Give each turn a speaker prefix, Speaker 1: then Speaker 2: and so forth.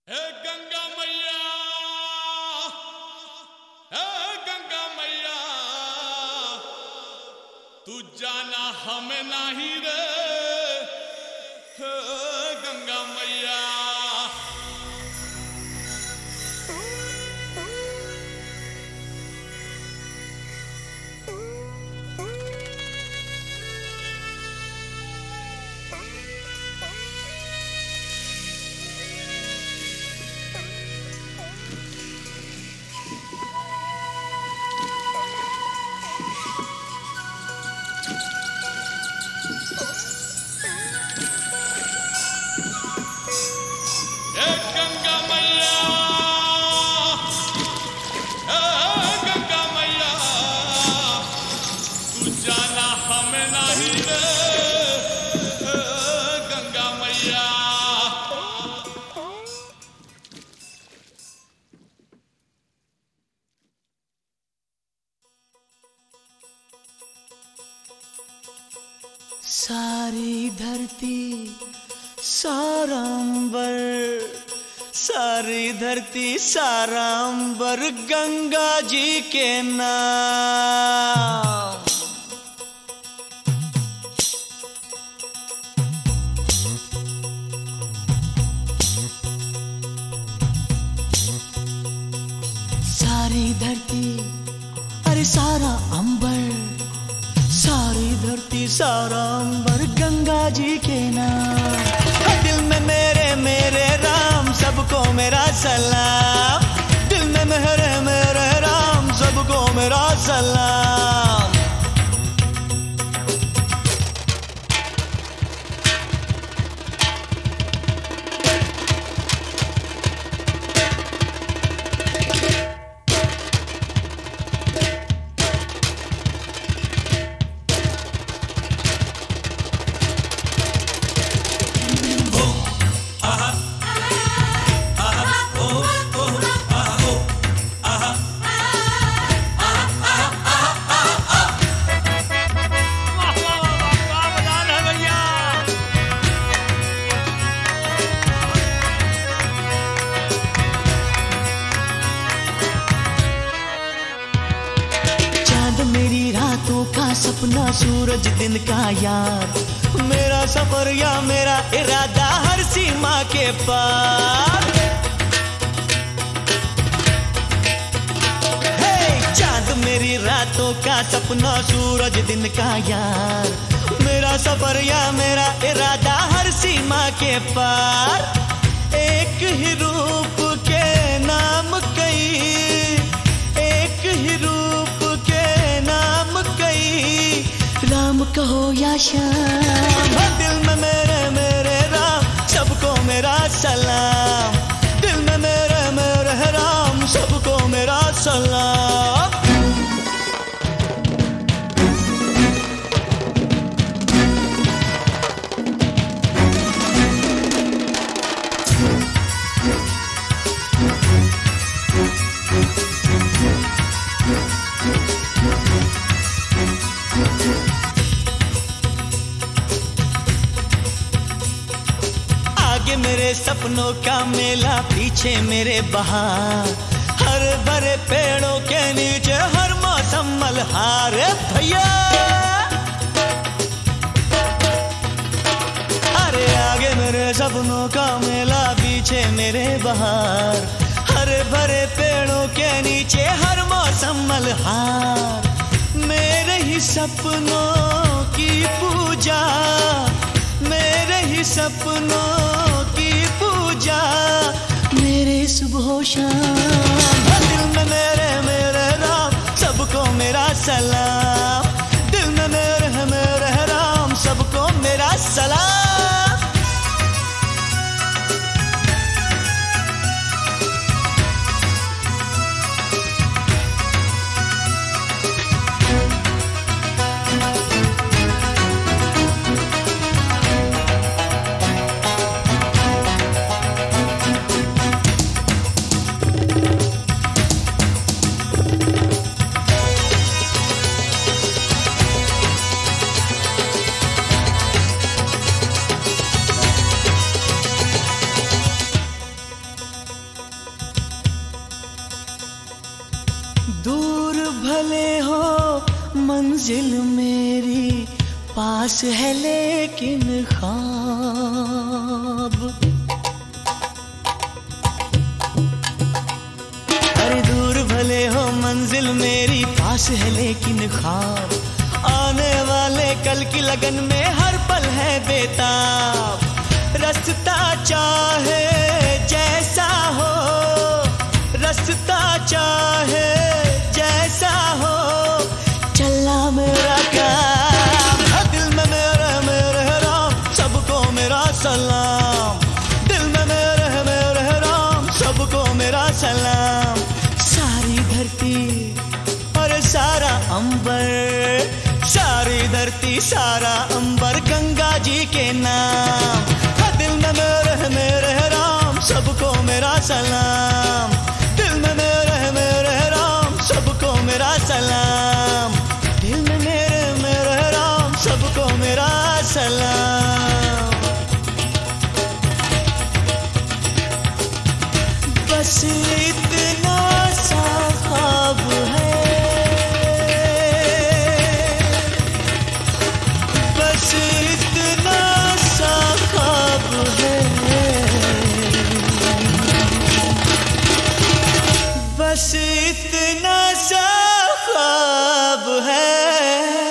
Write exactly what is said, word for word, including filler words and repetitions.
Speaker 1: हे गंगा मैया, हे गंगा मैया, तू जाना हमें नहीं रे। हे गंगा मैया,
Speaker 2: सारी धरती सारा अंबर, सारी धरती सारा अंबर गंगा जी के नाम। सारी धरती अरे सारा अंबर, सारी धरती सारा अंबर गंगा जी के नाम। दिल में मेरे मेरे राम सबको मेरा सलाम, दिल में मेरे मेरे राम सबको मेरा सलाम। मेरी रातों का सपना सूरज दिन का यार, मेरा सफर या मेरा इरादा हर सीमा के पार। हे चांद मेरी रातों का सपना सूरज दिन का यार, मेरा सफर या मेरा इरादा हर सीमा के पार। एक ही रूप के नाम कई, एक ही रूप राम कहो या श्याम। दिल में मेरे मेरे राम सबको मेरा सलाम, दिल में मेरे मेरे राम सबको मेरा सलाम। आगे मेरे सपनों का मेला, पीछे मेरे बहार, हर भरे पेड़ों के नीचे हर मौसम मल्हार। भैया अरे आगे मेरे सपनों का मेला, पीछे मेरे बहार, हर भरे पेड़ों के नीचे हर मौसम मल्हार। मेरे ही सपनों की पूजा, मेरे ही सपनों की पूजा, मेरे सुबह शाम। दिल में मेरे मेरे राम सबको मेरा सलाम, दिल में मेरे मेरे राम सबको मेरा सलाम। दूर भले हो मंजिल मेरी, पास है लेकिन ख्वाब। अरे दूर भले हो मंजिल मेरी, पास है लेकिन ख्वाब। आने वाले कल की लगन में हर पल है बेताब। रास्ता चाहे जैसा हो, रास्ता चाहे जैसा हो, चलना मेरा काम। दिल में मेरे मेरे राम, सबको मेरा सलाम। दिल में मेरे मेरे राम, सबको मेरा सलाम। सारी धरती और सारा अंबर, सारी धरती सारा अंबर गंगा जी के नाम। दिल में मेरे मेरे राम, सबको मेरा सलाम। दिल में मेरे मेरे राम, सबको मेरा सलाम। दिल में मेरे मेरे राम, सबको मेरा सलाम। बस इतना सा ख्वाब है, बस इतना सा ख्वाब है, बस इतना सा ख्वाब है।